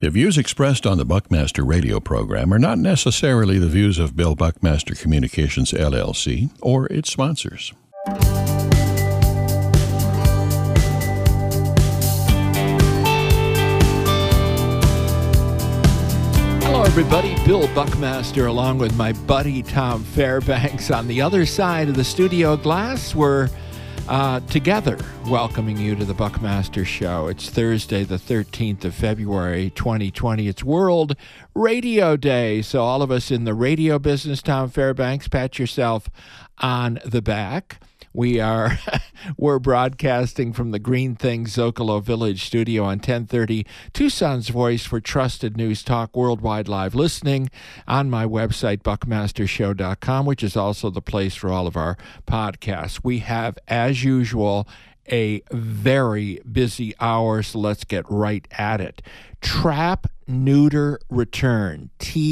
The views expressed on the Buckmaster radio program are not necessarily the views of Bill Buckmaster Communications, LLC, or its sponsors. Hello, everybody. Bill Buckmaster, along with my buddy Tom Fairbanks on the other side of the studio glass. We're together welcoming you to the Buckmaster Show. It's Thursday, the 13th of February, 2020. It's World Radio Day. So all of us in the radio business, Tom Fairbanks, pat yourself on the back. We're broadcasting from the Green Things Zocalo Village studio on 1030 Tucson's Voice for trusted news talk, worldwide live listening on my website, buckmastershow.com, which is also the place for all of our podcasts. We have, as usual, a very busy hour, so let's get right at it. Trap, neuter, return,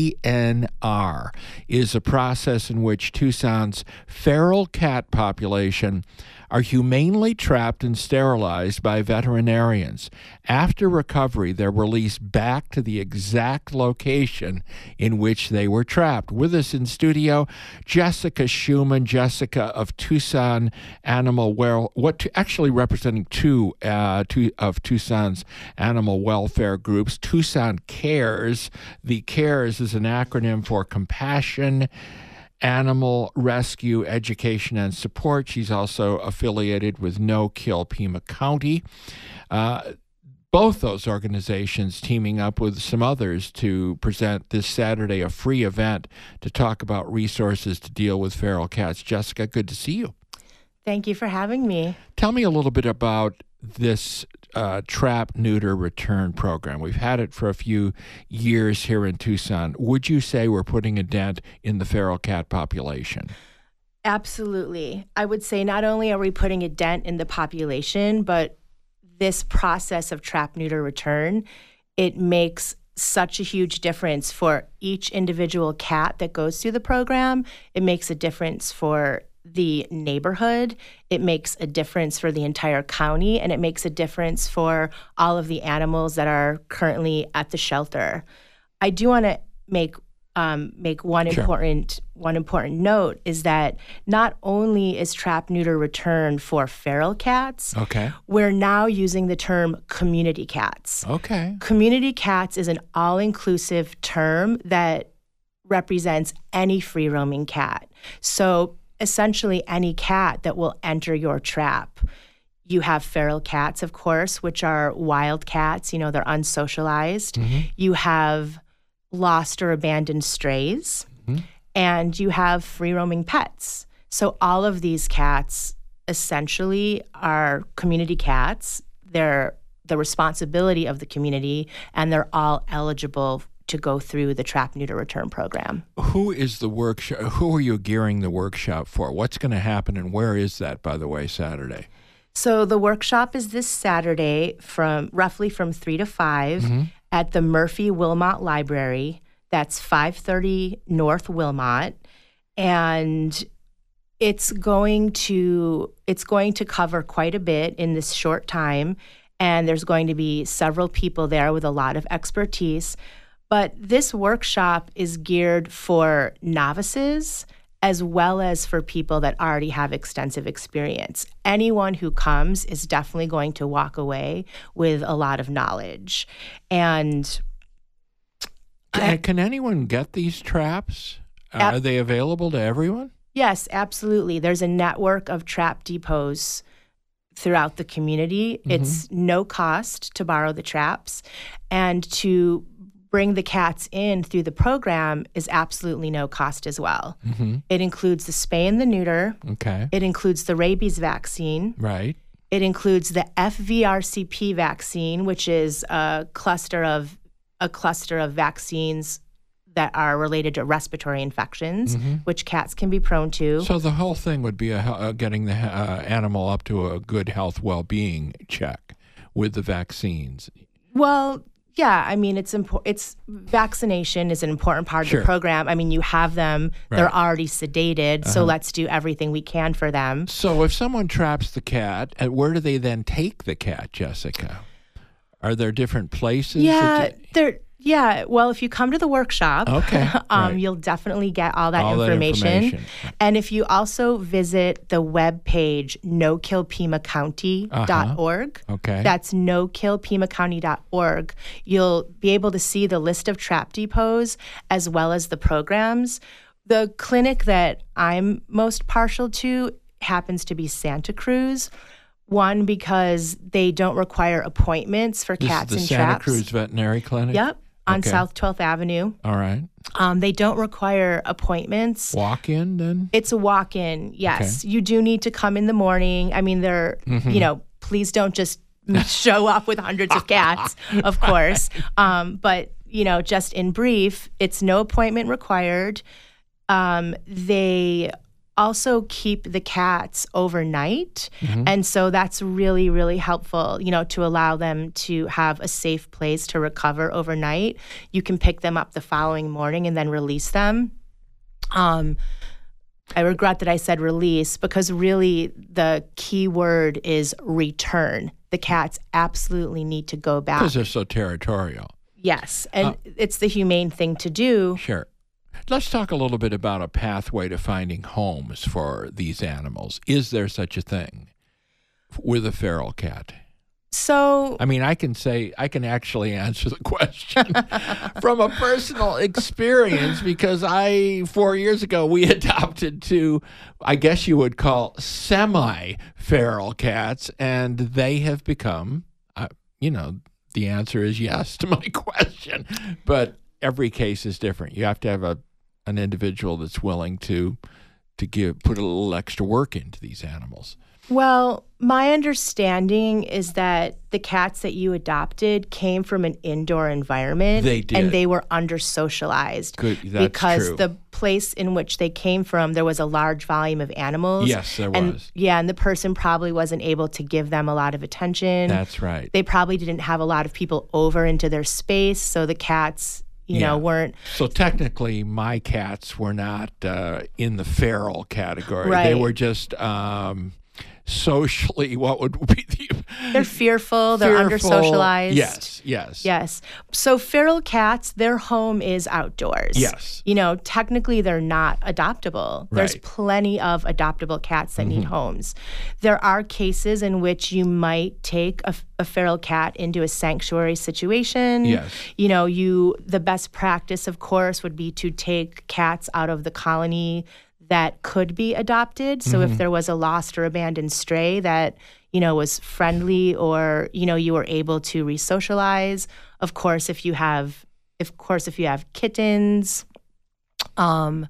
TNR, is a process in which Tucson's feral cat population are humanely trapped and sterilized by veterinarians. After recovery, they're released back to the exact location in which they were trapped. With us in studio, Jessica Schumann, Jessica of Tucson Animal actually representing two of Tucson's animal welfare groups, Tucson Cares. The CARES is an acronym for Compassion, Animal Rescue, Education, and Support. She's also affiliated with No Kill Pima County. Both those organizations teaming up with some others to present this Saturday a free event to talk about resources to deal with feral cats. Jessica, good to see you. Thank you for having me. Tell me a little bit about this trap, neuter, return program. We've had it for a few years here in Tucson. Would you say we're putting a dent in the feral cat population? Absolutely. I would say not only are we putting a dent in the population, but this process of trap, neuter, return, it makes such a huge difference for each individual cat that goes through the program. It makes a difference for the neighborhood, it makes a difference for the entire county, and it makes a difference for all of the animals that are currently at the shelter. I do want to make one important note is that not only is trap, neuter, return for feral cats, we're now using the term community cats. Community cats is an all-inclusive term that represents any free-roaming cat. So essentially any cat that will enter your trap. You have feral cats, of course, which are wild cats. You know, they're unsocialized. Mm-hmm. You have lost or abandoned strays. Mm-hmm. And you have free-roaming pets. So all of these cats essentially are community cats. They're the responsibility of the community, and they're all eligible to go through the Trap, Neuter, Return program. Who is the workshop? Who are you gearing the workshop for? What's going to happen, and where is that, by the way, Saturday? So the workshop is this Saturday roughly from 3 to 5 mm-hmm. at the Murphy Wilmot Library. That's 530 North Wilmot. And it's going to cover quite a bit in this short time. And there's going to be several people there with a lot of expertise. But this workshop is geared for novices as well as for people that already have extensive experience. Anyone who comes is definitely going to walk away with a lot of knowledge. And can anyone get these traps? Are they available to everyone? Yes, absolutely. There's a network of trap depots throughout the community. Mm-hmm. It's no cost to borrow the traps, and to bring the cats in through the program is absolutely no cost as well. Mm-hmm. It includes the spay and the neuter. Okay. It includes the rabies vaccine. Right. It includes the FVRCP vaccine, which is a cluster of vaccines that are related to respiratory infections, mm-hmm. which cats can be prone to. So the whole thing would be getting the animal up to a good health well-being check with the vaccines. Well, yeah, I mean, it's vaccination is an important part of the program. I mean, you have them, right. They're already sedated, so let's do everything we can for them. So if someone traps the cat, where do they then take the cat, Jessica? Are there different places? Yeah, well, if you come to the workshop, okay, right. You'll definitely get all that information. And if you also visit the webpage nokillpimacounty.org, okay, that's nokillpimacounty.org, you'll be able to see the list of trap depots as well as the programs. The clinic that I'm most partial to happens to be Santa Cruz. One, because they don't require appointments for cats and traps. This is the Santa Cruz Veterinary Clinic? Yep, on South 12th Avenue. All right. They don't require appointments. Walk-in, then? It's a walk-in, yes. Okay. You do need to come in the morning. I mean, please don't just show up with hundreds of cats, of course. But, just in brief, it's no appointment required. They also keep the cats overnight. And so that's really, really helpful, to allow them to have a safe place to recover overnight. You can pick them up the following morning and then release them. I regret that I said release because really the key word is return. The cats absolutely need to go back. Because they're so territorial. Yes, and it's the humane thing to do. Sure. Let's talk a little bit about a pathway to finding homes for these animals. Is there such a thing with a feral cat? So, I mean, I can actually answer the question from a personal experience because 4 years ago, we adopted two, I guess you would call semi-feral cats, and they have become, the answer is yes to my question, but every case is different. You have to have an individual that's willing to put a little extra work into these animals. Well, my understanding is that the cats that you adopted came from an indoor environment. They did. And they were under-socialized. Good, that's because true. The place in which they came from, there was a large volume of animals. Yes, there was. Yeah, and the person probably wasn't able to give them a lot of attention. That's right. They probably didn't have a lot of people over into their space, so the cats weren't. So technically, my cats were not in the feral category. Right. They were just socially, what would be They're fearful. They're under-socialized. Yes. So feral cats, their home is outdoors. Yes. Technically, they're not adoptable. Right. There's plenty of adoptable cats that need homes. There are cases in which you might take a feral cat into a sanctuary situation. Yes. The best practice, of course, would be to take cats out of the colony that could be adopted. So if there was a lost or abandoned stray that, was friendly or, you were able to resocialize. Of course, if you have kittens, but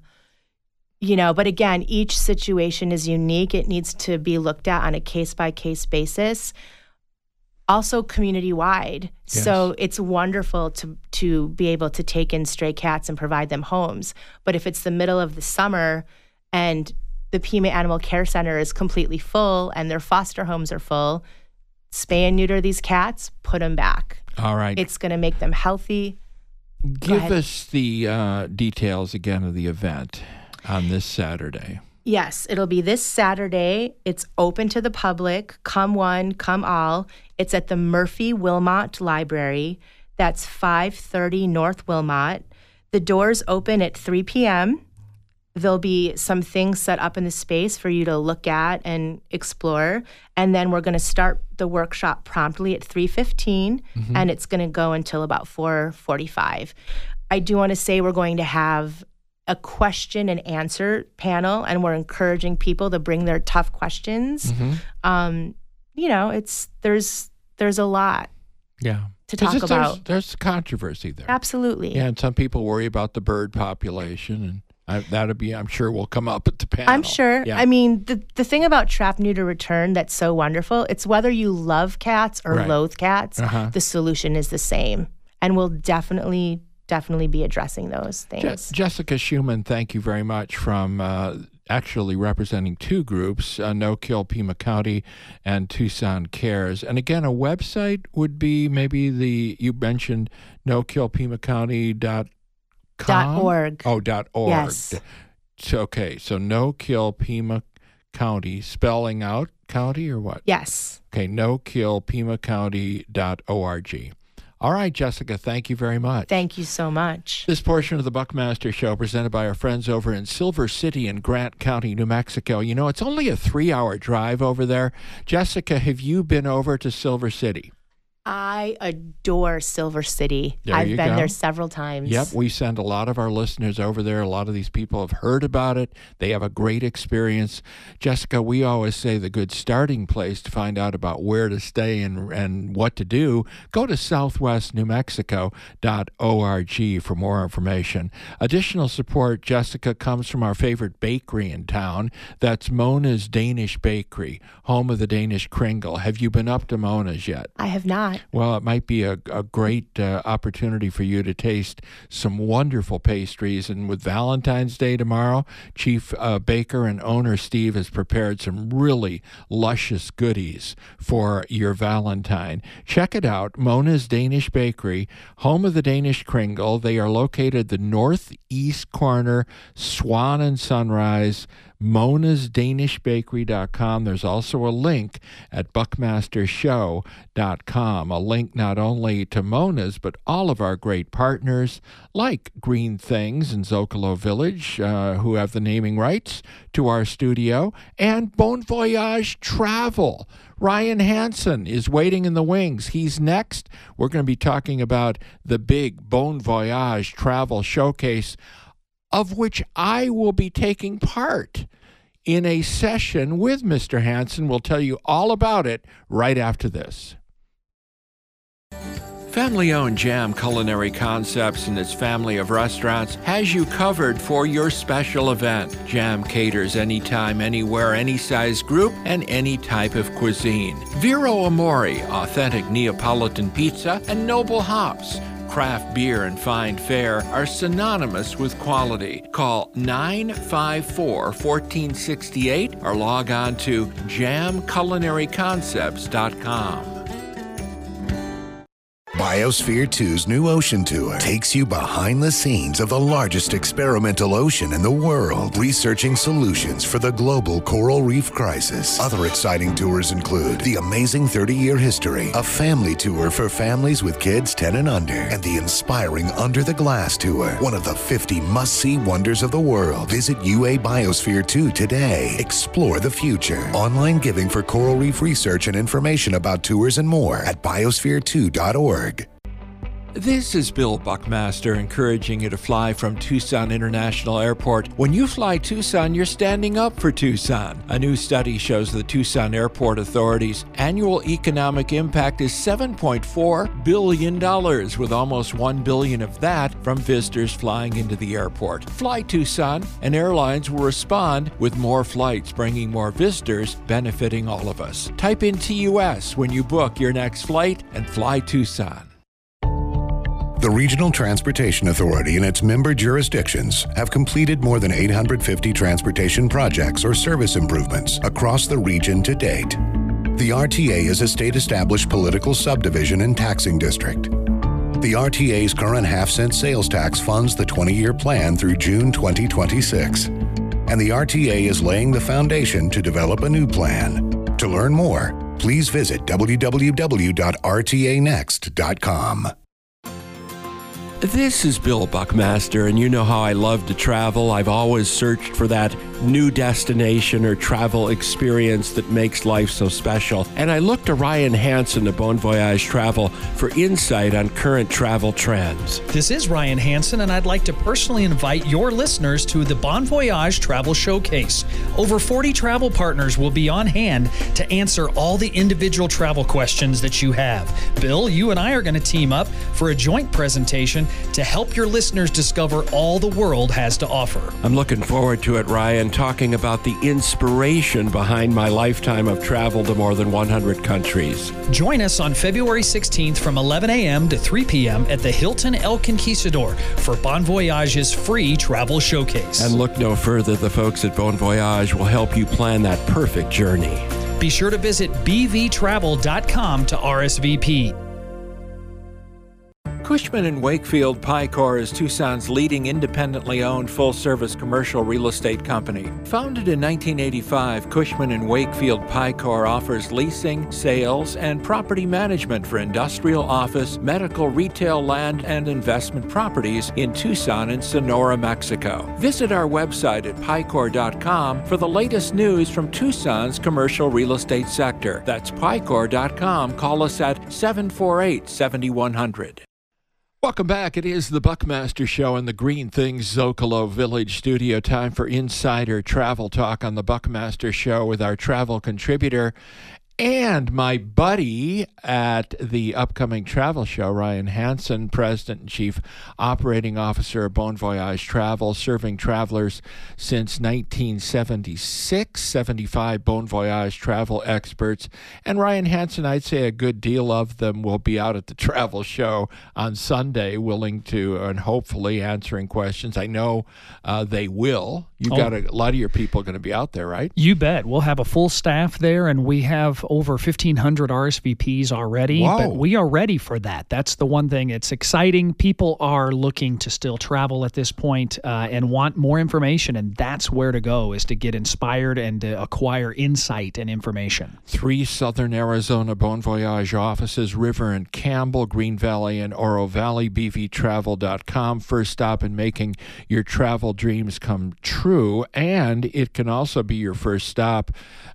again, each situation is unique. It needs to be looked at on a case-by-case basis. Also community-wide. Yes. So it's wonderful to be able to take in stray cats and provide them homes. But if it's the middle of the summer and the Pima Animal Care Center is completely full and their foster homes are full, spay and neuter these cats, put them back. All right. It's going to make them healthy. Give us the details again of the event on this Saturday. Yes, it'll be this Saturday. It's open to the public. Come one, come all. It's at the Murphy Wilmot Library. That's 530 North Wilmot. The doors open at 3 p.m. There'll be some things set up in the space for you to look at and explore. And then we're going to start the workshop promptly at 3:15, and it's going to go until about 4:45. I do want to say we're going to have a question and answer panel, and we're encouraging people to bring their tough questions. There's a lot to talk about. There's controversy there. Absolutely. Yeah, and some people worry about the bird population, and I'm sure will come up at the panel. I'm sure. Yeah. I mean, the thing about Trap, Neuter, Return that's so wonderful, it's whether you love cats or loathe cats, the solution is the same. And we'll definitely be addressing those things. Jessica Schumann, thank you very much, from actually representing two groups, No Kill Pima County and Tucson Cares. And again, a website would be maybe you mentioned nokillpimacounty.com. .org. .org. Yes. So, okay, so County, spelling out county or what? Yes. Okay, nokillpimacounty.org. All right, Jessica, thank you very much. Thank you so much. This portion of the Buckmaster Show presented by our friends over in Silver City in Grant County, New Mexico. You know, it's only a 3-hour drive over there. Jessica, have you been over to Silver City? I adore Silver City. I've been there several times. Yep, we send a lot of our listeners over there. A lot of these people have heard about it. They have a great experience. Jessica, we always say the good starting place to find out about where to stay and what to do, go to southwestnewmexico.org for more information. Additional support, Jessica, comes from our favorite bakery in town. That's Mona's Danish Bakery, home of the Danish Kringle. Have you been up to Mona's yet? I have not. Well, it might be a great opportunity for you to taste some wonderful pastries. And with Valentine's Day tomorrow, Chief Baker and owner Steve has prepared some really luscious goodies for your Valentine. Check it out, Mona's Danish Bakery, home of the Danish Kringle. They are located the northeast corner, Swan and Sunrise, monasdanishbakery.com. There's also a link at buckmastershow.com, a link not only to Mona's, but all of our great partners like Green Things in Zocalo Village, who have the naming rights to our studio, and Bon Voyage Travel. Ryan Hansen is waiting in the wings. He's next. We're going to be talking about the big Bon Voyage Travel Showcase, of which I will be taking part in a session with Mr. Hansen. We'll tell you all about it right after this. Family-owned Jam Culinary Concepts and its family of restaurants has you covered for your special event. Jam caters anytime, anywhere, any size group, and any type of cuisine. Vero Amore, authentic Neapolitan pizza, and Noble Hops, craft beer and fine fare, are synonymous with quality. Call 954-1468 or log on to jamculinaryconcepts.com. Biosphere 2's new ocean tour takes you behind the scenes of the largest experimental ocean in the world, researching solutions for the global coral reef crisis. Other exciting tours include the amazing 30-year history, a family tour for families with kids 10 and under, and the inspiring Under the Glass tour, one of the 50 must-see wonders of the world. Visit UA Biosphere 2 today. Explore the future. Online giving for coral reef research and information about tours and more at biosphere2.org. This is Bill Buckmaster encouraging you to fly from Tucson International Airport. When you fly Tucson, you're standing up for Tucson. A new study shows the Tucson Airport Authority's annual economic impact is $7.4 billion, with almost $1 billion of that from visitors flying into the airport. Fly Tucson, and airlines will respond with more flights, bringing more visitors, benefiting all of us. Type in TUS when you book your next flight and fly Tucson. The Regional Transportation Authority and its member jurisdictions have completed more than 850 transportation projects or service improvements across the region to date. The RTA is a state-established political subdivision and taxing district. The RTA's current half-cent sales tax funds the 20-year plan through June 2026. And the RTA is laying the foundation to develop a new plan. To learn more, please visit www.rtanext.com. This is Bill Buckmaster, and you know how I love to travel. I've always searched for that new destination or travel experience that makes life so special. And I looked to Ryan Hansen of Bon Voyage Travel for insight on current travel trends. This is Ryan Hansen, and I'd like to personally invite your listeners to the Bon Voyage Travel Showcase. Over 40 travel partners will be on hand to answer all the individual travel questions that you have. Bill, you and I are going to team up for a joint presentation to help your listeners discover all the world has to offer. I'm looking forward to it, Ryan, talking about the inspiration behind my lifetime of travel to more than 100 countries. Join us on February 16th from 11 a.m. to 3 p.m. at the Hilton El Conquistador for Bon Voyage's free travel showcase. And look no further, the folks at Bon Voyage will help you plan that perfect journey. Be sure to visit bvtravel.com to RSVP. Cushman & Wakefield Picor is Tucson's leading independently owned full-service commercial real estate company. Founded in 1985, Cushman & Wakefield Picor offers leasing, sales, and property management for industrial, office, medical, retail, land, and investment properties in Tucson and Sonora, Mexico. Visit our website at picor.com for the latest news from Tucson's commercial real estate sector. That's picor.com. Call us at 748-7100. Welcome back. It is the Buckmaster Show in the Green Things Zocalo Village studio. Time for Insider Travel Talk on the Buckmaster Show with our travel contributor and my buddy at the upcoming travel show, Ryan Hansen, President and Chief Operating Officer of Bon Voyage Travel, serving travelers since 1976, 75 Bon Voyage travel experts. And Ryan Hansen, I'd say a good deal of them will be out at the travel show on Sunday, willing to and hopefully answering questions. I know they will. You've got a lot of your people going to be out there, right? You bet. We'll have a full staff there, and we have over 1,500 RSVPs already. Whoa. But we are ready for that. That's the one thing. It's exciting. People are looking to still travel at this point and want more information, and that's where to go, is to get inspired and to acquire insight and information. 3 Southern Arizona Bon Voyage offices, River and Campbell, Green Valley and Oro Valley, bvtravel.com. First stop in making your travel dreams come true. And it can also be your first stop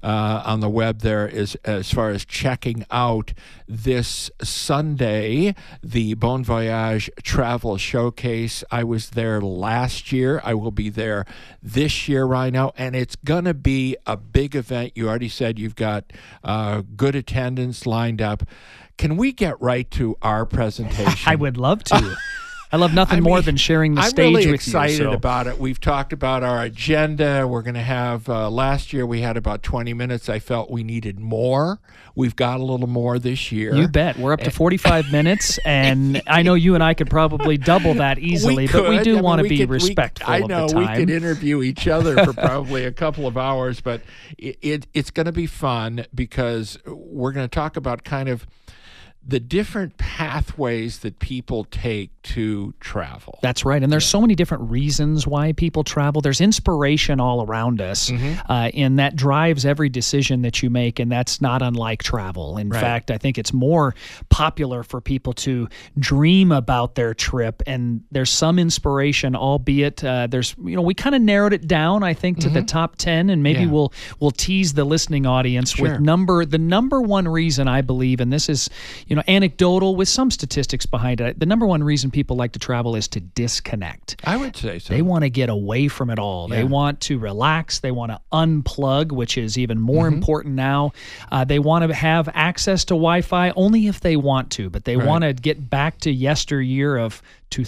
on the web there as far as checking out this Sunday, the Bon Voyage Travel Showcase. I was there last year. I will be there this year, Rhino, and it's going to be a big event. You already said you've got good attendance lined up. Can we get right to our presentation? I would love to. I love nothing more than sharing the stage with you. I'm really excited about it. We've talked about our agenda. We're going to have, last year we had about 20 minutes. I felt we needed more. We've got a little more this year. You bet. We're up to 45 minutes, and I know you and I could probably double that easily, but we do want to be respectful of the time. I know we could interview each other for probably a couple of hours, but it's going to be fun because we're going to talk about kind of the different pathways that people take to travel. That's right. And there's so many different reasons why people travel. There's inspiration all around us, and that drives every decision that you make, and that's not unlike travel. In fact, I think it's more popular for people to dream about their trip, and there's some inspiration, albeit we kind of narrowed it down, I think, to the top 10, and maybe we'll tease the listening audience with the number one reason I believe, and this is anecdotal with some statistics behind it. The number one reason people like to travel is to disconnect. I would say so. They want to get away from it all. Yeah. They want to relax. They want to unplug, which is even more important now. They want to have access to Wi-Fi only if they want to, but they want to get back to yesteryear of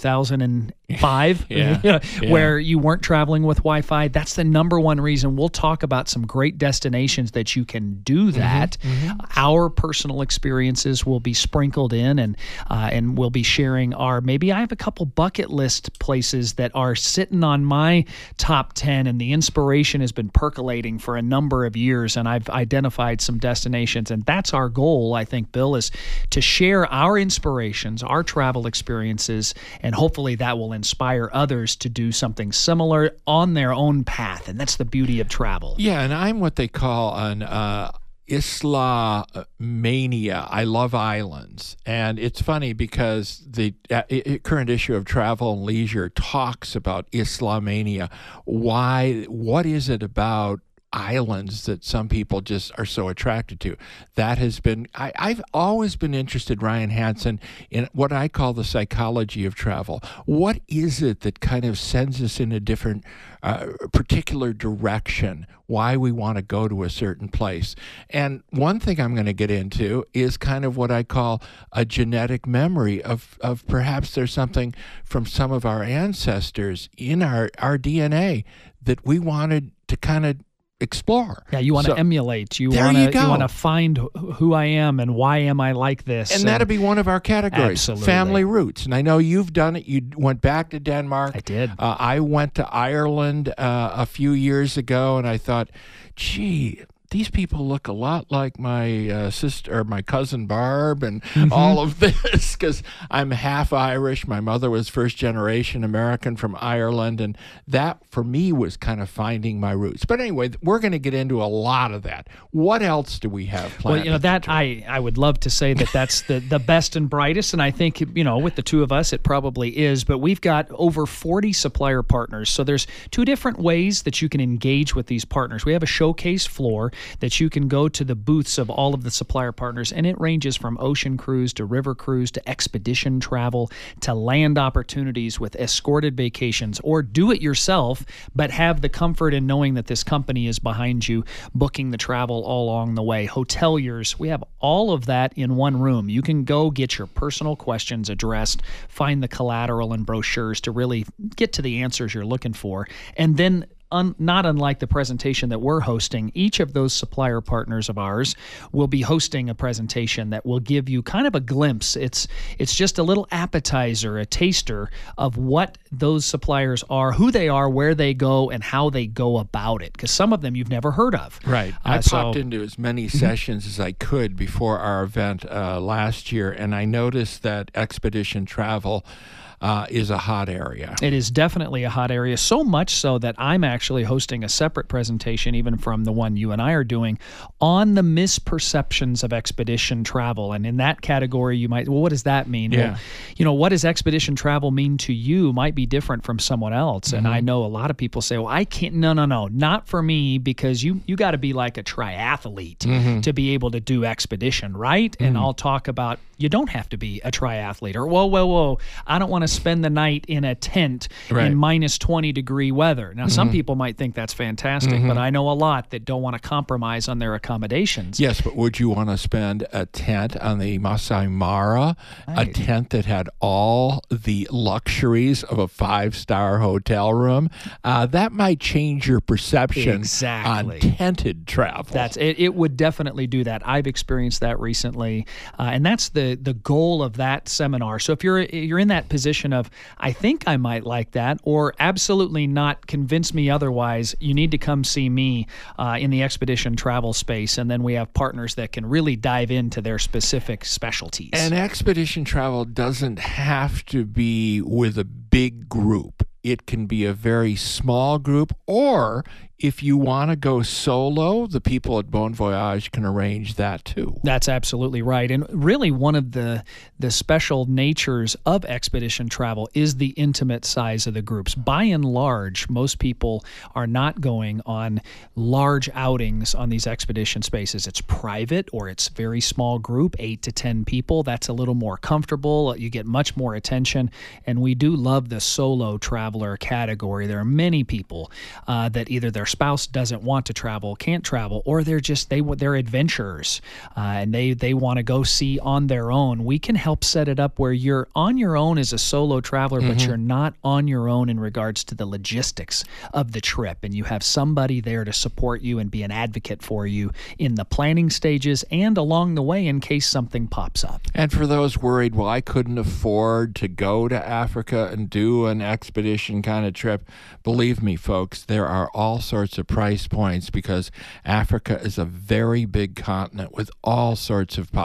2005, where you weren't traveling with Wi-Fi. That's the number one reason. We'll talk about some great destinations that you can do that. Our personal experiences will be sprinkled in, and we'll be sharing maybe I have a couple bucket list places that are sitting on my top 10, and the inspiration has been percolating for a number of years, and I've identified some destinations, and that's our goal, I think, Bill, is to share our inspirations, our travel experiences, and hopefully that will inspire others to do something similar on their own path. And that's the beauty of travel. Yeah, and I'm what they call an Isla mania. I love islands. And it's funny because the current issue of Travel and Leisure talks about Isla mania. What is it about islands that some people just are so attracted to? That has been, I've always been interested, Ryan Hansen, in what I call the psychology of travel. What is it that kind of sends us in a different particular direction, why we want to go to a certain place? And one thing I'm going to get into is kind of what I call a genetic memory of perhaps there's something from some of our ancestors in our DNA that we wanted to kind of explore. Yeah, you want to emulate. You want to find who I am and why am I like this. And that'd be one of our categories. Absolutely. Family roots. And I know you've done it. You went back to Denmark. I did. I went to Ireland a few years ago, and I thought, gee, these people look a lot like my sister or my cousin Barb and all of this, because I'm half Irish. My mother was first generation American from Ireland, and that for me was kind of finding my roots. But anyway, we're going to get into a lot of that. What else do we have planned? Well, that I would love to say that that's the best and brightest, and I think, with the two of us, it probably is, but we've got over 40 supplier partners. So there's two different ways that you can engage with these partners. We have a showcase floor that you can go to the booths of all of the supplier partners, and it ranges from ocean cruise to river cruise to expedition travel to land opportunities with escorted vacations, or do it yourself, but have the comfort in knowing that this company is behind you, booking the travel all along the way. Hoteliers, we have all of that in one room. You can go get your personal questions addressed, find the collateral and brochures to really get to the answers you're looking for, and then not unlike the presentation that we're hosting, each of those supplier partners of ours will be hosting a presentation that will give you kind of a glimpse. It's just a little appetizer, a taster of what those suppliers are, who they are, where they go, and how they go about it, because some of them you've never heard of. Right. I popped into as many sessions as I could before our event last year, and I noticed that expedition travel is a hot area. It is definitely a hot area, so much so that I'm actually hosting a separate presentation, even from the one you and I are doing, on the misperceptions of expedition travel. And in that category, you might, well, what does that mean? Yeah. Well, what does expedition travel mean to you might be different from someone else. And I know a lot of people say, well, I can't, no, not for me, because you got to be like a triathlete to be able to do expedition, right? And I'll talk about, you don't have to be a triathlete, or whoa, I don't want to spend the night in a tent in minus 20 degree weather. Now, some people might think that's fantastic, but I know a lot that don't want to compromise on their accommodations. Yes, but would you want to spend a tent on the Masai Mara, a tent that had all the luxuries of a 5-star hotel room? That might change your perception on tented travel. It would definitely do that. I've experienced that recently, and that's the goal of that seminar. So if you're in that position of, I think I might like that, or absolutely not, convince me otherwise, you need to come see me in the expedition travel space, and then we have partners that can really dive into their specific specialties. And expedition travel doesn't have to be with a big group. It can be a very small group, or if you want to go solo, the people at Bon Voyage can arrange that too. That's absolutely right. And really one of the special natures of expedition travel is the intimate size of the groups. By and large, most people are not going on large outings on these expedition spaces. It's private, or it's very small group, 8 to 10 people. That's a little more comfortable. You get much more attention. And we do love the solo traveler category. There are many people that either their spouse doesn't want to travel, can't travel, or they're adventurers and they want to go see on their own. We can help set it up where you're on your own as a solo traveler, but you're not on your own in regards to the logistics of the trip, and you have somebody there to support you and be an advocate for you in the planning stages and along the way in case something pops up. And for those worried, well, I couldn't afford to go to Africa and do an expedition kind of trip, believe me, folks, there are all sorts of price points, because Africa is a very big continent with all sorts of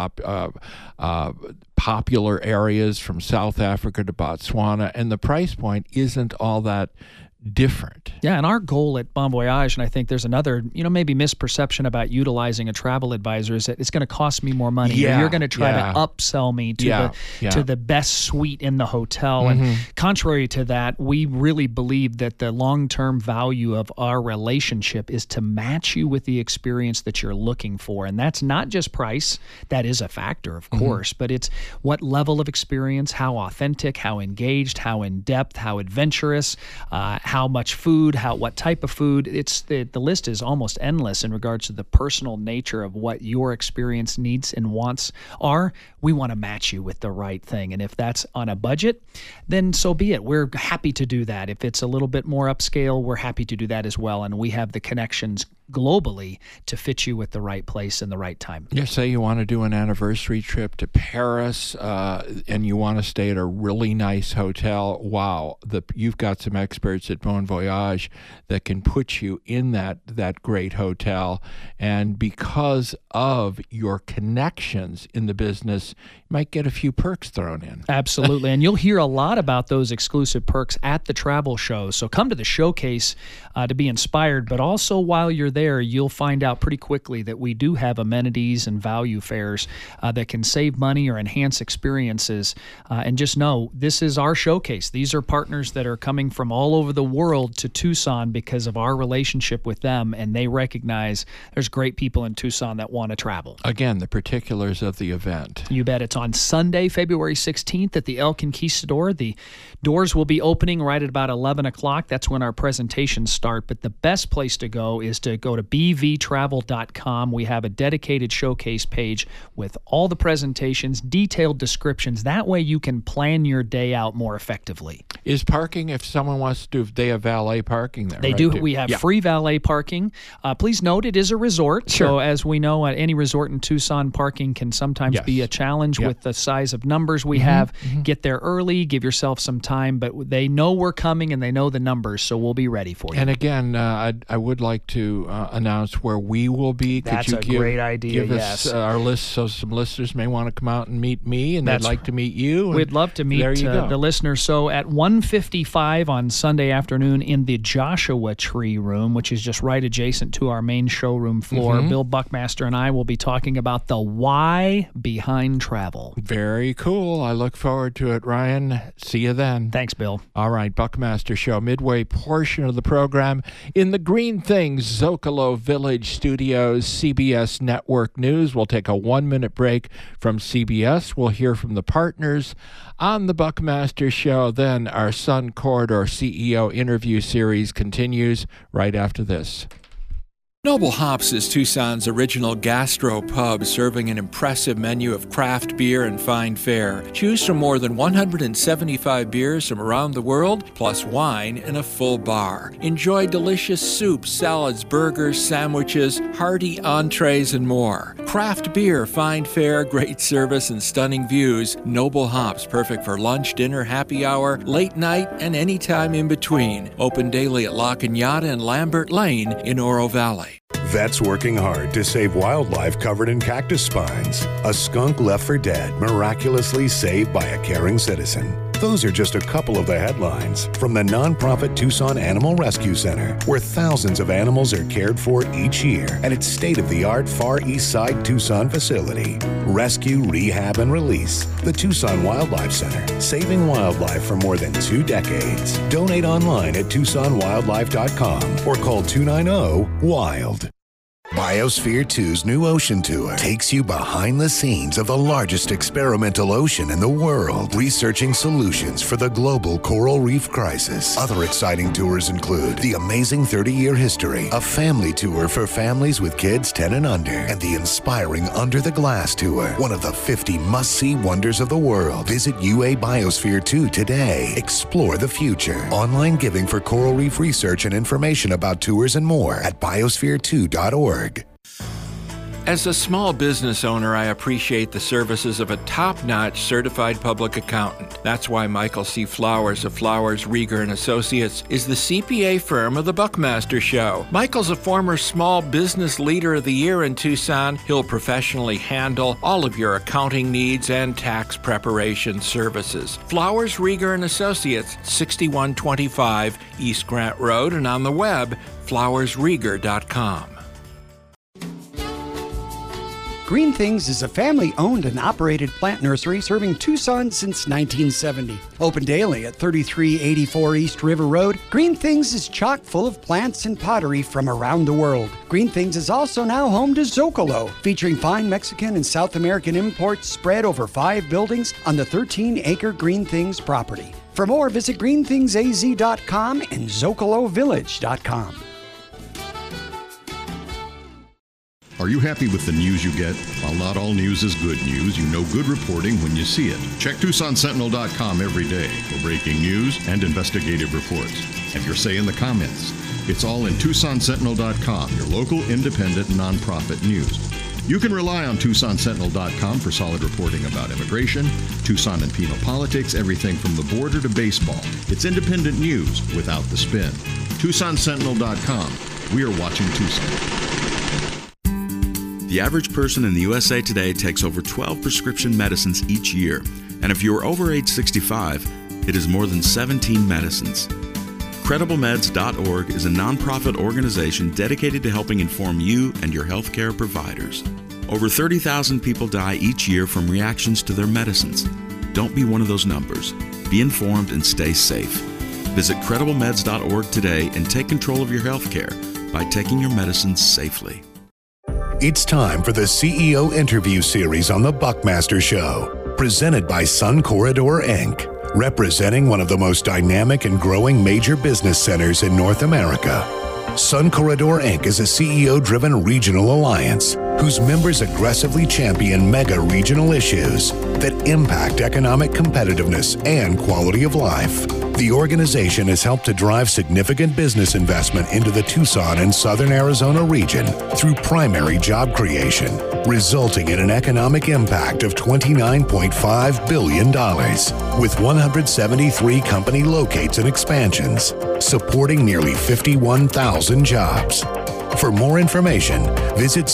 popular areas from South Africa to Botswana, and the price point isn't all that different. Yeah, and our goal at Bon Voyage, and I think there's another, maybe misperception about utilizing a travel advisor, is that it's going to cost me more money. Yeah, you're going to try to upsell me to the best suite in the hotel. And contrary to that, we really believe that the long-term value of our relationship is to match you with the experience that you're looking for. And that's not just price. That is a factor, of course, but it's what level of experience, how authentic, how engaged, how in-depth, how adventurous, how much food, what type of food. It's the list is almost endless in regards to the personal nature of what your experience needs and wants are. We want to match you with the right thing. And if that's on a budget, then so be it. We're happy to do that. If it's a little bit more upscale, we're happy to do that as well. And we have the connections globally to fit you with the right place and the right time. You say you want to do an anniversary trip to Paris, and you want to stay at a really nice hotel. Wow, you've got some experts at Bon Voyage that can put you in that great hotel. And because of your connections in the business, you might get a few perks thrown in. Absolutely. And you'll hear a lot about those exclusive perks at the travel show. So come to the showcase to be inspired, but also while you're there, you'll find out pretty quickly that we do have amenities and value fares that can save money or enhance experiences. And just know, this is our showcase. These are partners that are coming from all over the world to Tucson because of our relationship with them, and they recognize there's great people in Tucson that want to travel. Again, the particulars of the event. You bet. It's on Sunday, February 16th at the El Conquistador. The doors will be opening right at about 11 o'clock. That's when our presentations start. But the best place to go is to go to bvtravel.com. We have a dedicated showcase page with all the presentations, detailed descriptions. That way you can plan your day out more effectively. Is parking, if someone wants to do, they have valet parking there? They right? do. We have free valet parking. Please note it is a resort. Sure. So as we know, at any resort in Tucson, parking can sometimes be a challenge with the size of numbers we have. Get there early, give yourself some time, but they know we're coming and they know the numbers, so we'll be ready for you. And again, I would like to announce where we will be. That's a great idea, give us our list so some listeners may want to come out and meet me, and they'd like to meet you. We'd love to meet the listeners. So at 1:55 on Sunday afternoon in the Joshua Tree Room, which is just right adjacent to our main showroom floor, Bill Buckmaster and I will be talking about the why behind travel. Very cool. I look forward to it, Ryan. See you then. Thanks, Bill. All right, Buckmaster Show, midway portion of the program in the Green Things Zocalo Village Studios, CBS Network News. We'll take a 1-minute break from CBS. We'll hear from the partners on the Buckmaster Show. Then our Sun Corridor CEO interview series continues right after this. Noble Hops is Tucson's original gastro pub, serving an impressive menu of craft beer and fine fare. Choose from more than 175 beers from around the world, plus wine and a full bar. Enjoy delicious soups, salads, burgers, sandwiches, hearty entrees, and more. Craft beer, fine fare, great service, and stunning views. Noble Hops, perfect for lunch, dinner, happy hour, late night, and any time in between. Open daily at La Cañada and Lambert Lane in Oro Valley. Vets working hard to save wildlife covered in cactus spines. A skunk left for dead, miraculously saved by a caring citizen. Those are just a couple of the headlines from the nonprofit Tucson Animal Rescue Center, where thousands of animals are cared for each year at its state-of-the-art Far East Side Tucson facility. Rescue, rehab, and release. The Tucson Wildlife Center, saving wildlife for more than 2 decades. Donate online at TucsonWildlife.com or call 290-WILD. Biosphere 2's new ocean tour takes you behind the scenes of the largest experimental ocean in the world, researching solutions for the global coral reef crisis. Other exciting tours include the amazing 30-year history, a family tour for families with kids 10 and under, and the inspiring Under the Glass tour, one of the 50 must-see wonders of the world. Visit UA Biosphere 2 today. Explore the future. Online giving for coral reef research and information about tours and more at biosphere2.org. As a small business owner, I appreciate the services of a top-notch certified public accountant. That's why Michael C. Flowers of Flowers, Rieger & Associates is the CPA firm of the Buckmaster Show. Michael's a former Small Business Leader of the Year in Tucson. He'll professionally handle all of your accounting needs and tax preparation services. Flowers, Rieger & Associates, 6125 East Grant Road, and on the web, flowersrieger.com. Green Things is a family-owned and operated plant nursery serving Tucson since 1970. Open daily at 3384 East River Road, Green Things is chock full of plants and pottery from around the world. Green Things is also now home to Zocalo, featuring fine Mexican and South American imports spread over 5 buildings on the 13-acre Green Things property. For more, visit greenthingsaz.com and zocalovillage.com. Are you happy with the news you get? While not all news is good news, you know good reporting when you see it. Check TucsonSentinel.com every day for breaking news and investigative reports. Have your say in the comments. It's all in TucsonSentinel.com, your local independent nonprofit news. You can rely on TucsonSentinel.com for solid reporting about immigration, Tucson and penal politics, everything from the border to baseball. It's independent news without the spin. TucsonSentinel.com. We are watching Tucson. The average person in the USA today takes over 12 prescription medicines each year. And if you are over age 65, it is more than 17 medicines. CredibleMeds.org is a nonprofit organization dedicated to helping inform you and your healthcare providers. Over 30,000 people die each year from reactions to their medicines. Don't be one of those numbers. Be informed and stay safe. Visit CredibleMeds.org today and take control of your healthcare by taking your medicines safely. It's time for the CEO interview series on The Buckmaster Show, presented by Sun Corridor, Inc., representing one of the most dynamic and growing major business centers in North America. Sun Corridor, Inc. is a CEO-driven regional alliance whose members aggressively champion mega regional issues that impact economic competitiveness and quality of life. The organization has helped to drive significant business investment into the Tucson and Southern Arizona region through primary job creation, resulting in an economic impact of $29.5 billion, with 173 company locates and expansions, supporting nearly 51,000 jobs. For more information, visit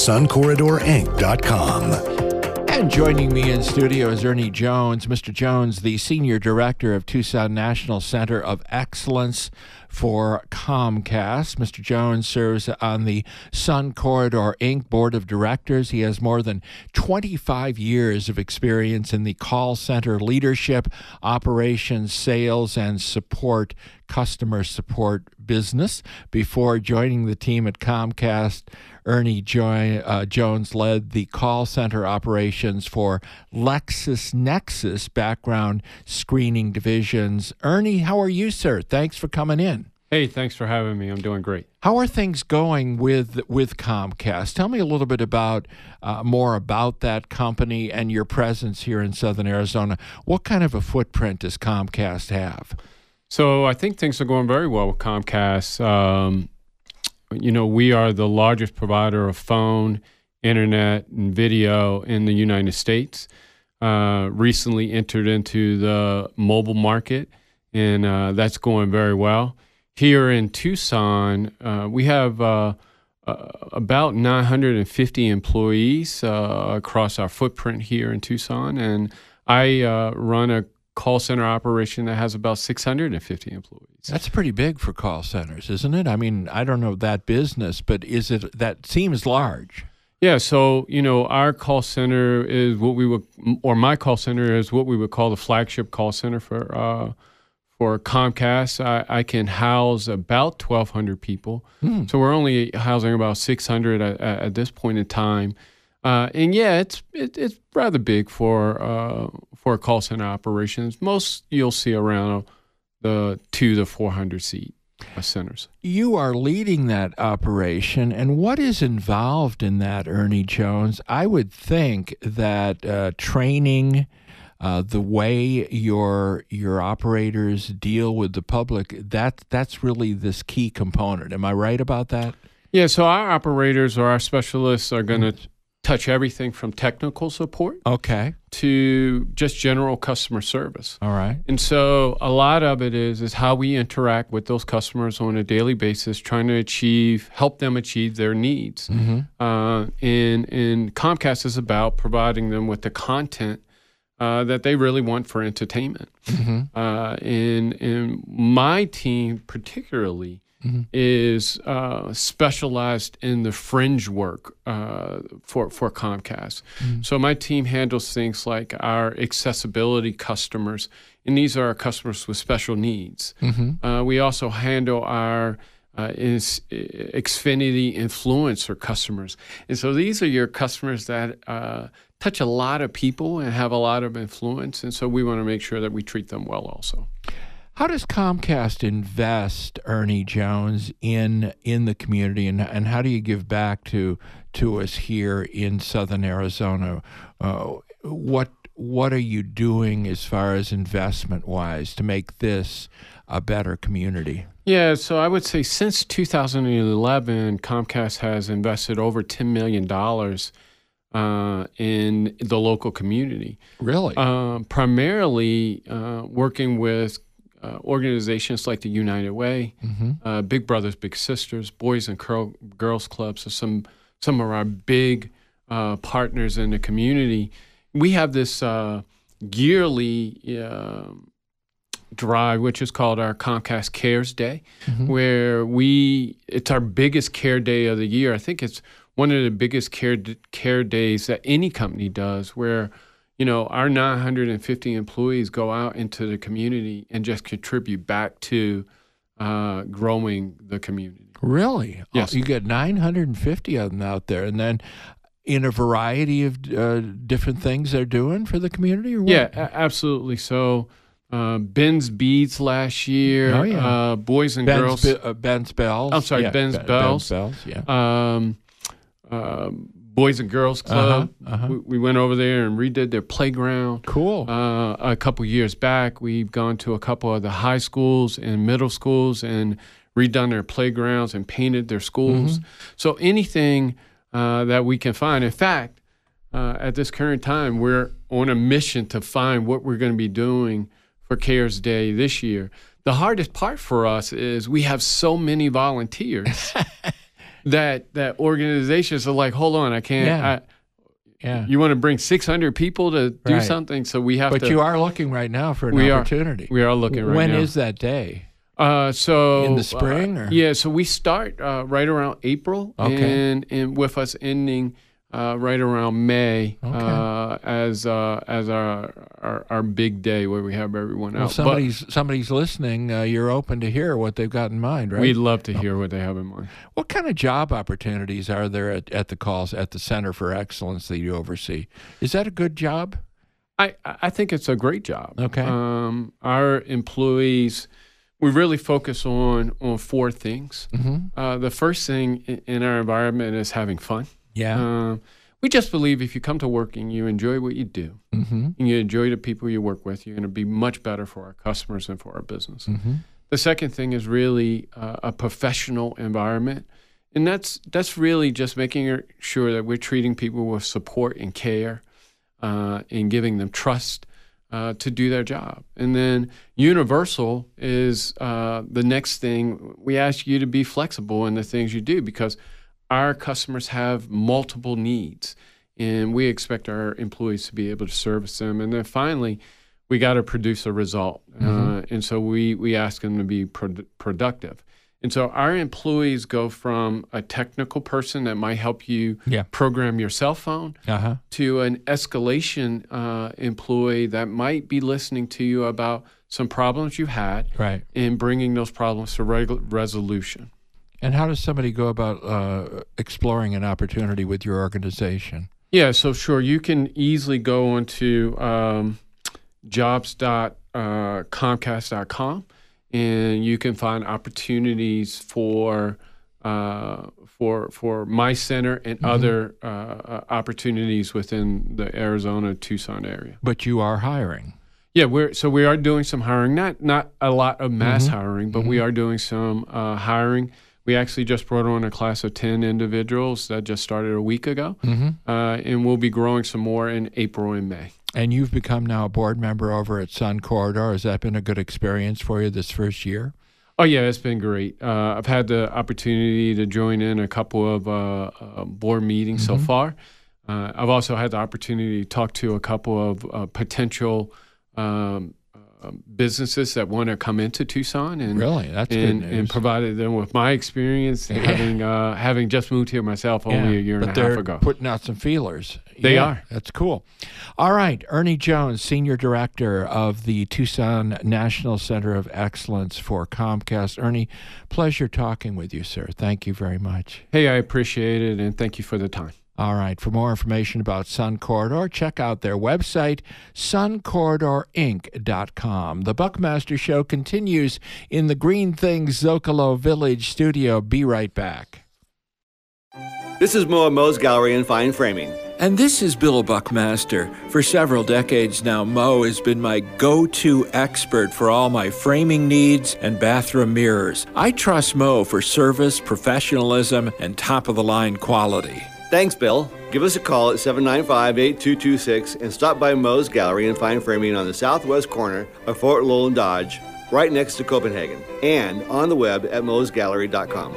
suncorridorinc.com. And joining me in studio is Ernie Jones. Mr. Jones, the Senior Director of Tucson National Center of Excellence for Comcast. Mr. Jones serves on the Sun Corridor, Inc. Board of Directors. He has more than 25 years of experience in the call center leadership, operations, sales, and support, customer support business. Before joining the team at Comcast, Ernie Jones led the call center operations for LexisNexis background screening divisions. Ernie, how are you, sir? Thanks for coming in. Hey, thanks for having me. I'm doing great. How are things going with Comcast? Tell me a little bit about more about that company and your presence here in Southern Arizona. What kind of a footprint does Comcast have? So I think things are going very well with Comcast. We are the largest provider of phone, internet, and video in the United States. Recently entered into the mobile market, and that's going very well. Here in Tucson, we have about 950 employees across our footprint here in Tucson, and I run a call center operation that has about 650 employees. That's pretty big for call centers, isn't it? I mean, I don't know that business, but that seems large? Yeah, so, our call center is my call center is what we would call the flagship call center for Comcast. I can house about 1,200 people. So we're only housing about 600 at this point in time. And yeah, it's rather big for call center operations. Most you'll see around the 200 to 400 seat centers. You are leading that operation, and what is involved in that, Ernie Jones? I would think that training, the way your operators deal with the public, that's really this key component. Am I right about that? Yeah, so our operators or our specialists are going to touch everything from technical support to just general customer service. All right. And so a lot of it is how we interact with those customers on a daily basis, trying to help them achieve their needs. And Comcast is about providing them with the content that they really want for entertainment. And my team particularly is specialized in the fringe work for Comcast. So my team handles things like our accessibility customers, and these are our customers with special needs. We also handle our Xfinity influencer customers. And so these are your customers that touch a lot of people and have a lot of influence, and so we want to make sure that we treat them well also. How does Comcast invest, Ernie Jones, in the community, and how do you give back to us here in Southern Arizona? What are you doing as far as investment-wise to make this a better community? Yeah, so I would say since 2011, Comcast has invested over $10 million in the local community. Really? Primarily working with organizations like the United Way, Big Brothers Big Sisters, Boys and Girls Clubs are some of our big partners in the community. We have this yearly drive, which is called our Comcast Cares Day, where it's our biggest care day of the year. I think it's one of the biggest care days that any company does, where our 950 employees go out into the community and just contribute back to growing the community. Really? Yes. You get 950 of them out there, and then in a variety of different things they're doing for the community? Or what? Yeah, absolutely. So Ben's Beads last year, Boys and Girls. Ben's Bells. I'm sorry, Ben's Bells. Ben's Bells, yeah. Boys and Girls Club. We went over there and redid their playground. Cool. A couple years back, we've gone to a couple of the high schools and middle schools and redone their playgrounds and painted their schools. So anything that we can find. In fact, at this current time, we're on a mission to find what we're going to be doing for Cares Day this year. The hardest part for us is we have so many volunteers that organizations are like, hold on, I can't. You want to bring 600 people to do something, so we have to. But you are looking right now for an opportunity. We are looking right now. When is that day? So in the spring? Or? Yeah, so we start right around April, and with us ending right around May as our big day where we have everyone out. Well, somebody's listening. You're open to hear what they've got in mind, right? We'd love to hear what they have in mind. What kind of job opportunities are there at the calls at the Center for Excellence that you oversee? Is that a good job? I think it's a great job. Okay. Our employees, we really focus on four things. The first thing in our environment is having fun. Yeah. We just believe if you come to work and you enjoy what you do, and you enjoy the people you work with, you're going to be much better for our customers and for our business. The second thing is really a professional environment. And that's really just making sure that we're treating people with support and care and giving them trust to do their job. And then universal is the next thing. We ask you to be flexible in the things you do because our customers have multiple needs, and we expect our employees to be able to service them. And then finally, we got to produce a result. And so we ask them to be productive. And so our employees go from a technical person that might help you program your cell phone to an escalation employee that might be listening to you about some problems you had and bringing those problems to resolution. And how does somebody go about exploring an opportunity with your organization? Yeah, so sure. You can easily go onto jobs.comcast.com, and you can find opportunities for my center and other opportunities within the Arizona-Tucson area. But you are hiring. Yeah, we are doing some hiring. Not a lot of mass hiring, but we are doing some hiring. We actually just brought on a class of 10 individuals that just started a week ago, and we'll be growing some more in April and May. And you've become now a board member over at Sun Corridor. Has that been a good experience for you this first year? Oh, yeah, it's been great. I've had the opportunity to join in a couple of board meetings so far. I've also had the opportunity to talk to a couple of potential businesses that want to come into Tucson, and really, that's good news. And provided them with my experience, having just moved here myself only a year and a half ago. But they're putting out some feelers. They are. That's cool. All right, Ernie Jones, Senior Director of the Tucson National Center of Excellence for Comcast. Ernie, pleasure talking with you, sir. Thank you very much. Hey, I appreciate it, and thank you for the time. All right, for more information about Sun Corridor, check out their website, suncorridorinc.com. The Buckmaster Show continues in the Green Things Zocalo Village studio. Be right back. This is Mo at Mo's Gallery and Fine Framing. And this is Bill Buckmaster. For several decades now, Mo has been my go-to expert for all my framing needs and bathroom mirrors. I trust Mo for service, professionalism, and top-of-the-line quality. Thanks, Bill. Give us a call at 795-8226 and stop by Mo's Gallery and Fine Framing on the southwest corner of Fort Lowell and Dodge, right next to Copenhagen, and on the web at mosgallery.com.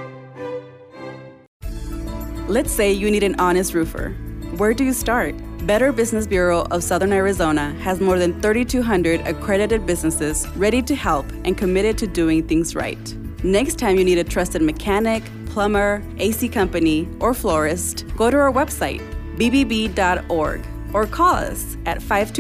Let's say you need an honest roofer. Where do you start? Better Business Bureau of Southern Arizona has more than 3,200 accredited businesses ready to help and committed to doing things right. Next time you need a trusted mechanic, plumber, AC company, or florist, go to our website, bbb.org, or call us at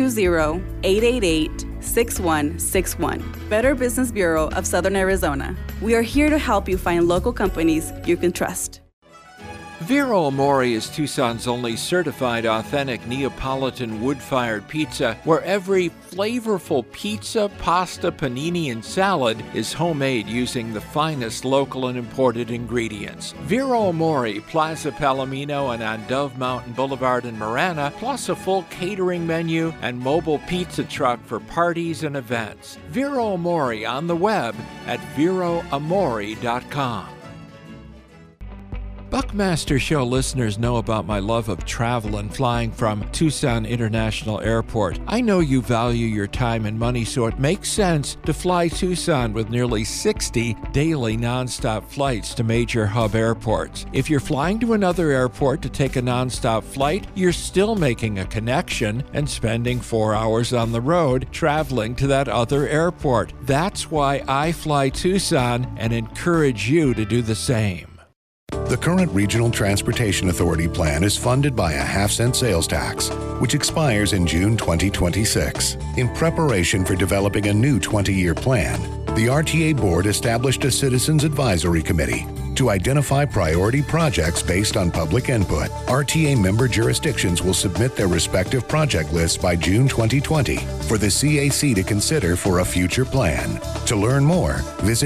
520-888-6161. Better Business Bureau of Southern Arizona. We are here to help you find local companies you can trust. Vero Amore is Tucson's only certified authentic Neapolitan wood-fired pizza, where every flavorful pizza, pasta, panini, and salad is homemade using the finest local and imported ingredients. Vero Amore, Plaza Palomino, and on Dove Mountain Boulevard in Marana, plus a full catering menu and mobile pizza truck for parties and events. Vero Amore on the web at veroamore.com. Buckmaster Show listeners know about my love of travel and flying from Tucson International Airport. I know you value your time and money, so it makes sense to fly Tucson with nearly 60 daily nonstop flights to major hub airports. If you're flying to another airport to take a nonstop flight, you're still making a connection and spending 4 hours on the road traveling to that other airport. That's why I fly Tucson and encourage you to do the same. The current Regional Transportation Authority plan is funded by a half-cent sales tax, which expires in June 2026. In preparation for developing a new 20-year plan, the RTA Board established a Citizens Advisory Committee to identify priority projects based on public input. RTA member jurisdictions will submit their respective project lists by June 2020 for the CAC to consider for a future plan. To learn more, visit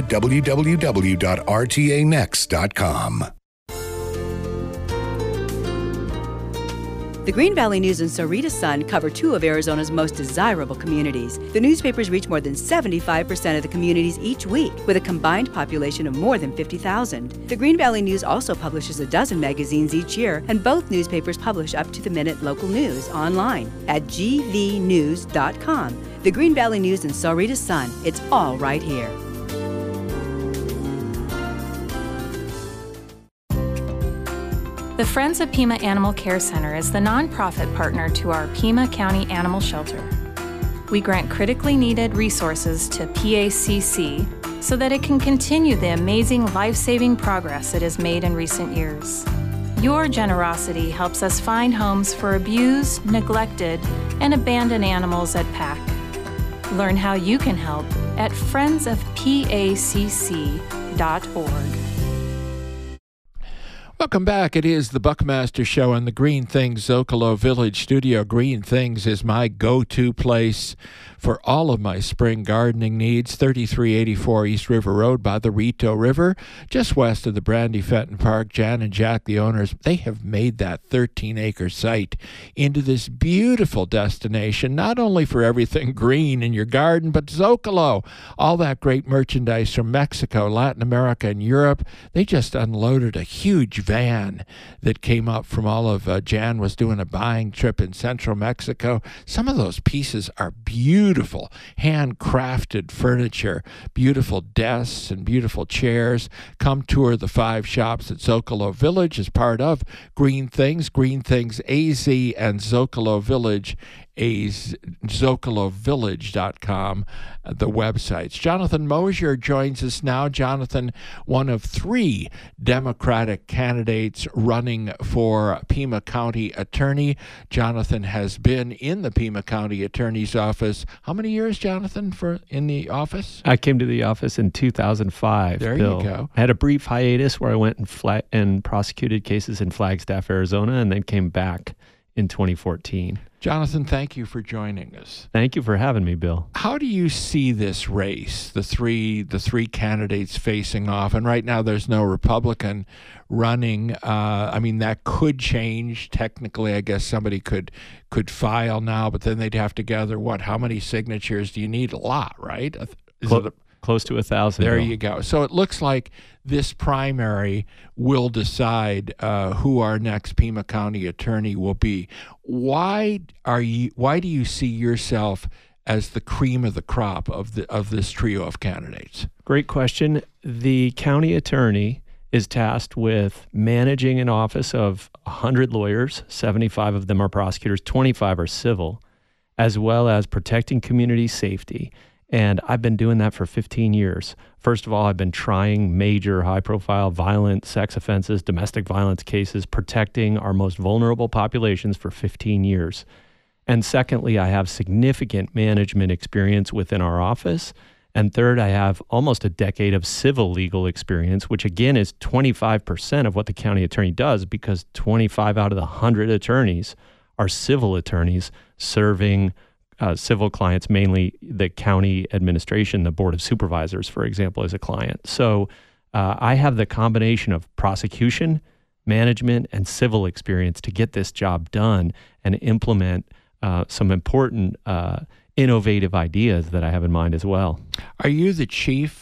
www.rtanext.com. The Green Valley News and Sarita Sun cover two of Arizona's most desirable communities. The newspapers reach more than 75% of the communities each week, with a combined population of more than 50,000. The Green Valley News also publishes a dozen magazines each year, and both newspapers publish up-to-the-minute local news online at gvnews.com. The Green Valley News and Sarita Sun, it's all right here. The Friends of Pima Animal Care Center is the nonprofit partner to our Pima County Animal Shelter. We grant critically needed resources to PACC so that it can continue the amazing life-saving progress it has made in recent years. Your generosity helps us find homes for abused, neglected, and abandoned animals at PAC. Learn how you can help at friendsofpacc.org. Welcome back. It is the Buckmaster Show in the Green Things Zocalo Village studio. Green Things is my go-to place for all of my spring gardening needs. 3384 East River Road by the Rito River, just west of the Brandy Fenton Park. Jan and Jack, the owners, they have made that 13-acre site into this beautiful destination, not only for everything green in your garden, but Zocalo, all that great merchandise from Mexico, Latin America, and Europe. They just unloaded a huge van that came up from all of Jan was doing a buying trip in central Mexico. Some of those pieces are beautiful, handcrafted furniture, beautiful desks and beautiful chairs. Come tour the 5 shops at Zocalo Village as part of Green Things AZ and Zocalo Village ZocaloVillage.com, the websites. Jonathan Mosier joins us now. Jonathan, one of 3 Democratic candidates running for Pima County Attorney. Jonathan has been in the Pima County Attorney's office. How many years, Jonathan, in the office? I came to the office in 2005. There Bill. you go. I had a brief hiatus where I went and prosecuted cases in Flagstaff, Arizona, and then came back in 2014. Jonathan, thank you for joining us. Thank you for having me, Bill. How do you see this race, the three candidates facing off? And right now there's no Republican running. I mean, that could change. Technically, I guess somebody could file now, but then they'd have to gather, how many signatures do you need? A lot, right? Close to 1,000. There you go. So it looks like this primary will decide who our next Pima County attorney will be. Why do you see yourself as the cream of the crop of this trio of candidates? Great question. The county attorney is tasked with managing an office of 100 lawyers. 75 of them are prosecutors, 25 are civil, as well as protecting community safety. And I've been doing that for 15 years. First of all, I've been trying major high-profile violent sex offenses, domestic violence cases, protecting our most vulnerable populations for 15 years. And secondly, I have significant management experience within our office. And third, I have almost a decade of civil legal experience, which again is 25% of what the county attorney does, because 25 out of the 100 attorneys are civil attorneys serving civil clients, mainly the county administration, the Board of Supervisors, for example, as a client. So I have the combination of prosecution, management, and civil experience to get this job done and implement some important innovative ideas that I have in mind as well. Are you the chief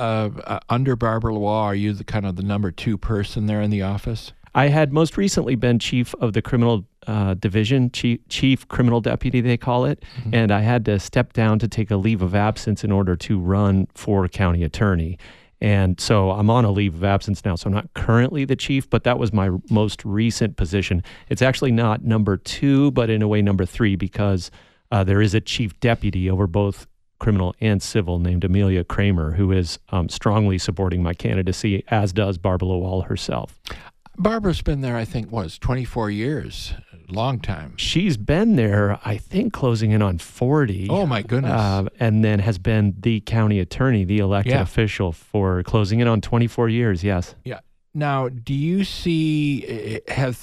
under Barbara Lawal? Are you the number 2 person there in the office? I had most recently been chief of the criminal division, chief criminal deputy, they call it, and I had to step down to take a leave of absence in order to run for county attorney. And so I'm on a leave of absence now, so I'm not currently the chief, but that was my most recent position. It's actually not number 2, but in a way number 3, because there is a chief deputy over both criminal and civil named Amelia Kramer, who is strongly supporting my candidacy, as does Barbara Lawal herself. Barbara's been there, I think, 24 years, long time. She's been there, I think, closing in on 40. Oh, my goodness. And then has been the county attorney, the elected official, for closing in on 24 years, yes. Yeah. Now, do you see,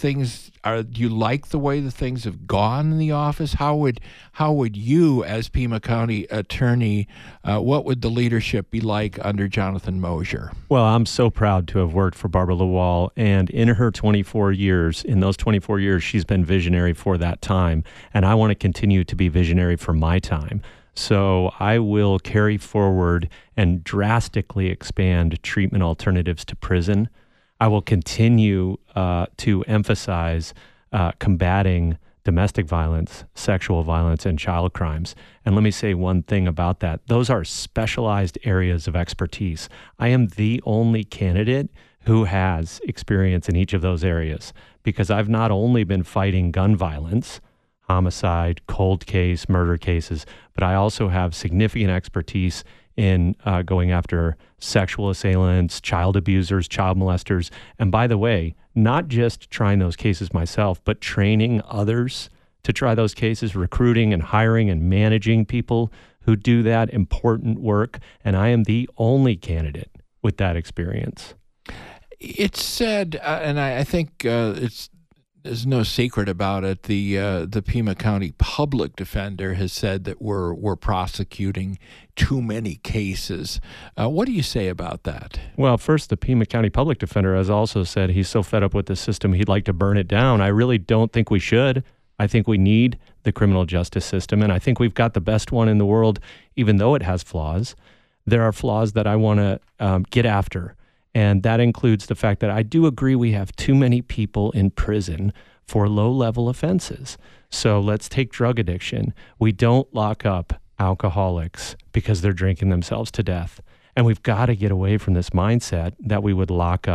do you like the way the things have gone in the office? How would you, as Pima County attorney, what would the leadership be like under Jonathan Mosier? Well, I'm so proud to have worked for Barbara Lawal, and in those 24 years, she's been visionary for that time, and I want to continue to be visionary for my time. So I will carry forward and drastically expand treatment alternatives to prison. I will continue to emphasize combating domestic violence, sexual violence, and child crimes. And let me say one thing about that. Those are specialized areas of expertise. I am the only candidate who has experience in each of those areas, because I've not only been fighting gun violence, homicide, cold case, murder cases, but I also have significant expertise in going after sexual assailants, child abusers, child molesters. And by the way, not just trying those cases myself, but training others to try those cases, recruiting and hiring and managing people who do that important work. And I am the only candidate with that experience. It's said, and I think there's no secret about it, the Pima County public defender has said that we're prosecuting too many cases. What do you say about that? Well, first, the Pima County public defender has also said he's so fed up with the system he'd like to burn it down. I really don't think we should. I think we need the criminal justice system, and I think we've got the best one in the world, even though it has flaws. There are flaws that I want to get after. And that includes the fact that I do agree we have too many people in prison for low-level offenses. So let's take drug addiction. We don't lock up alcoholics because they're drinking themselves to death. And we've got to get away from this mindset that we would lock up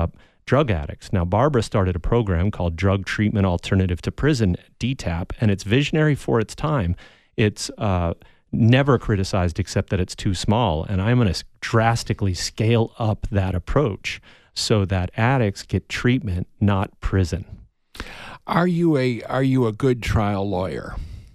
drug addicts. Now, Barbara started a program called Drug Treatment Alternative to Prison, DTAP, and it's visionary for its time. It's never criticized except that it's too small, and I'm going to drastically scale up that approach so that addicts get treatment, not prison. Are you a good trial lawyer?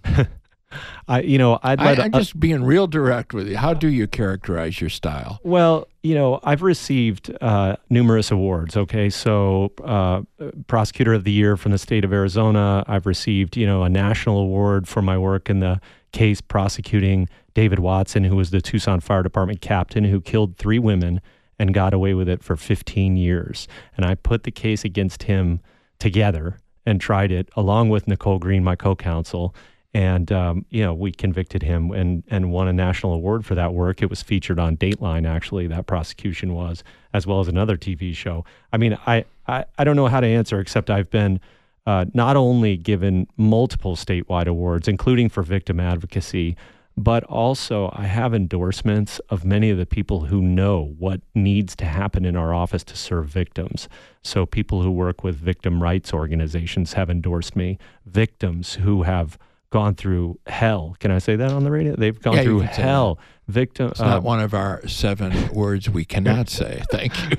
I'm just being real direct with you. How do you characterize your style? Well, I've received numerous awards. Okay, so Prosecutor of the Year from the state of Arizona. I've received, a national award for my work in the case prosecuting David Watson, who was the Tucson Fire Department captain who killed 3 women and got away with it for 15 years. And I put the case against him together and tried it along with Nicole Green, my co-counsel. And, we convicted him and won a national award for that work. It was featured on Dateline, actually, that prosecution was, as well as another TV show. I mean, I don't know how to answer, except I've been not only given multiple statewide awards, including for victim advocacy, but also I have endorsements of many of the people who know what needs to happen in our office to serve victims. So people who work with victim rights organizations have endorsed me. Victims who have gone through hell. Can I say that on the radio? They've gone through hell. It's not one of our 7 words we cannot say. Thank you.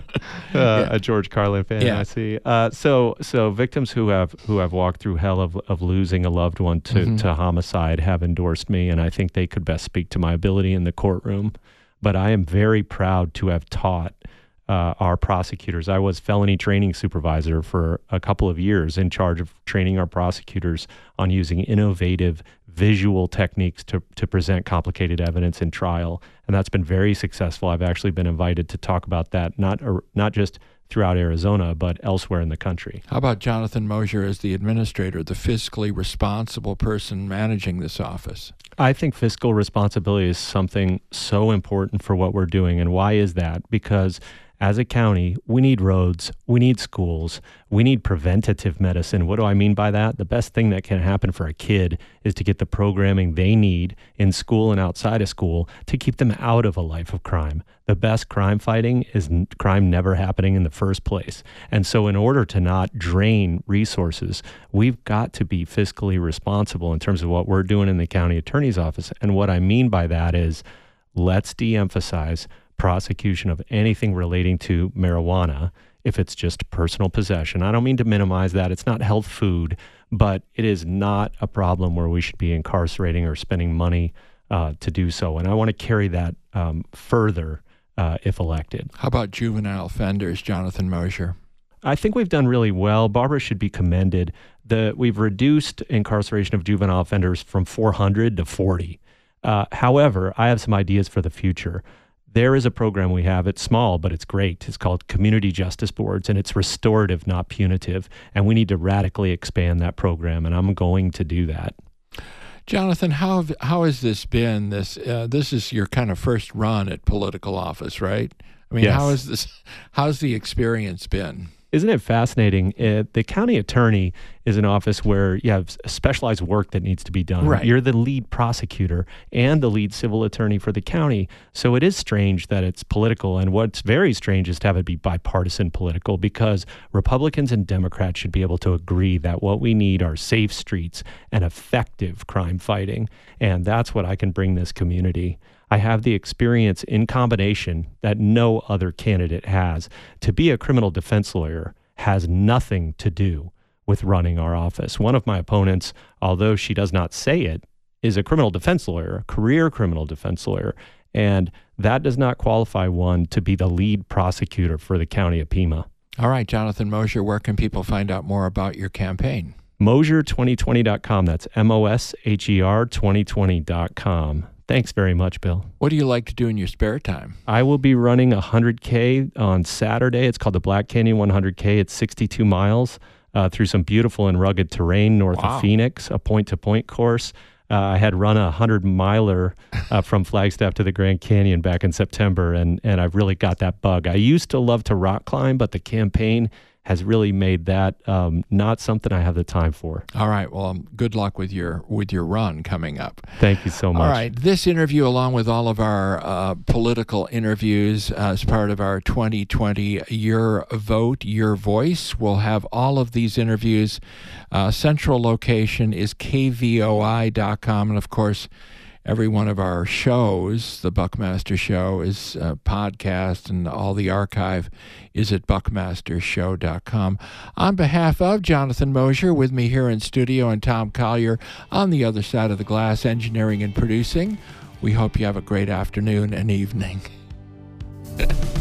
A George Carlin fan, I see. So victims who have walked through hell of losing a loved one to homicide have endorsed me, and I think they could best speak to my ability in the courtroom. But I am very proud to have taught our prosecutors. I was felony training supervisor for a couple of years, in charge of training our prosecutors on using innovative visual techniques to present complicated evidence in trial. And that's been very successful. I've actually been invited to talk about that, not just throughout Arizona, but elsewhere in the country. How about Jonathan Mosier as the administrator, the fiscally responsible person managing this office? I think fiscal responsibility is something so important for what we're doing. And why is that? Because as a county, we need roads, we need schools, we need preventative medicine. What do I mean by that? The best thing that can happen for a kid is to get the programming they need in school and outside of school to keep them out of a life of crime. The best crime fighting is crime never happening in the first place. And so in order to not drain resources, we've got to be fiscally responsible in terms of what we're doing in the county attorney's office. And what I mean by that is, let's de-emphasize prosecution of anything relating to marijuana if it's just personal possession. I don't mean to minimize that. It's not health food, but it is not a problem where we should be incarcerating or spending money to do so. And I want to carry that further if elected. How about juvenile offenders, Jonathan Mosier? I think we've done really well. Barbara should be commended. We've reduced incarceration of juvenile offenders from 400 to 40. However, I have some ideas for the future. There is a program we have. It's small, but it's great. It's called Community Justice Boards, and it's restorative, not punitive. And we need to radically expand that program, and I'm going to do that. Jonathan, how has this been? This is your kind of first run at political office, right? I mean, yes. How's the experience been? Isn't it fascinating? The county attorney is an office where you have specialized work that needs to be done. Right. You're the lead prosecutor and the lead civil attorney for the county. So it is strange that it's political. And what's very strange is to have it be bipartisan political, because Republicans and Democrats should be able to agree that what we need are safe streets and effective crime fighting. And that's what I can bring this community. I have the experience in combination that no other candidate has. To be a criminal defense lawyer has nothing to do with running our office. One of my opponents, although she does not say it, is a criminal defense lawyer, a career criminal defense lawyer. And that does not qualify one to be the lead prosecutor for the county of Pima. All right, Jonathan Mosier, where can people find out more about your campaign? Mosier2020.com. That's MOSHER 2020.com. Thanks very much, Bill. What do you like to do in your spare time? I will be running 100K on Saturday. It's called the Black Canyon 100K. It's 62 miles through some beautiful and rugged terrain north of Phoenix, a point-to-point course. I had run a 100-miler from Flagstaff to the Grand Canyon back in September, and I've really got that bug. I used to love to rock climb, but the campaign has really made that not something I have the time for. All right. Well, good luck with your run coming up. Thank you so much. All right. This interview, along with all of our political interviews as part of our 2020 Your Vote, Your Voice, we'll have all of these interviews. Central location is kvoi.com. And, of course, every one of our shows, the Buckmaster Show, is a podcast, and all the archive is at buckmastershow.com. On behalf of Jonathan Mosier, with me here in studio, and Tom Collier on the other side of the glass, engineering and producing, we hope you have a great afternoon and evening.